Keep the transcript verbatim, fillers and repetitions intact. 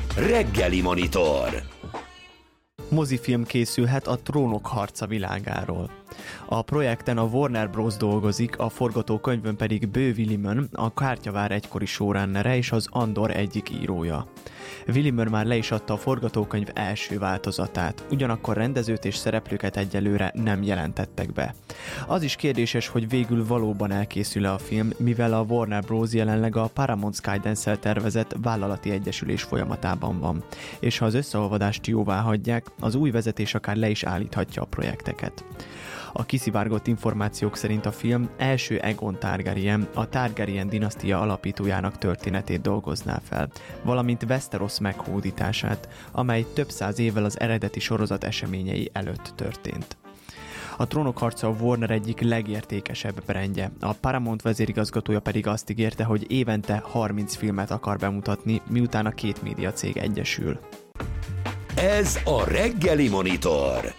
Reggeli Monitor. Mozifilm készülhet a Trónok harca világáról. A projekten a Warner Bros. Dolgozik, a forgatókönyvön pedig Beau Willimon, a Kártyavár egykori showrunnere és az Andor egyik írója. Willimon már le is adta a forgatókönyv első változatát, ugyanakkor rendezőt és szereplőket egyelőre nem jelentettek be. Az is kérdéses, hogy végül valóban elkészül-e a film, mivel a Warner Bros. Jelenleg a Paramount Skydance-szel tervezett vállalati egyesülés folyamatában van, és ha az összeolvadást jóvá hagyják, az új vezetés akár le is állíthatja a projekteket. A kiszivárgott információk szerint a film első Aegon Targaryen, a Targaryen dinasztia alapítójának történetét dolgozná fel, valamint Westeros meghódítását, amely több száz évvel az eredeti sorozat eseményei előtt történt. A Trónok harca a Warner egyik legértékesebb brandje, a Paramount vezérigazgatója pedig azt ígérte, hogy évente harminc filmet akar bemutatni, miután a két médiacég egyesül. Ez a Reggeli Monitor.